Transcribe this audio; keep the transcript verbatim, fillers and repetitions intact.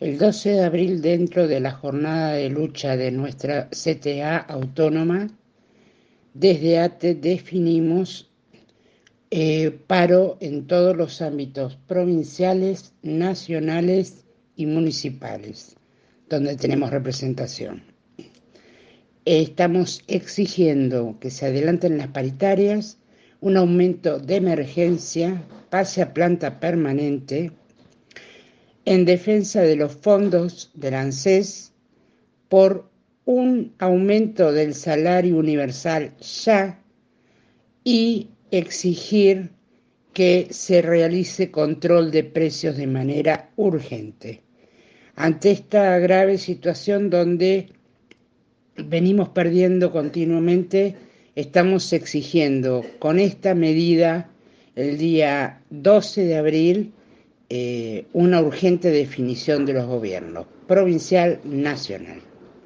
El doce de abril, dentro de la jornada de lucha de nuestra C T A autónoma, desde ATE definimos eh, paro en todos los ámbitos provinciales, nacionales y municipales, donde tenemos representación. Estamos exigiendo que se adelanten las paritarias, un aumento de emergencia, pase a planta permanente, en defensa de los fondos del ANSES, por un aumento del salario universal ya y exigir que se realice control de precios de manera urgente. Ante esta grave situación donde venimos perdiendo continuamente, estamos exigiendo con esta medida el día doce de abril eh, una urgente definición de los gobiernos provincial, nacional.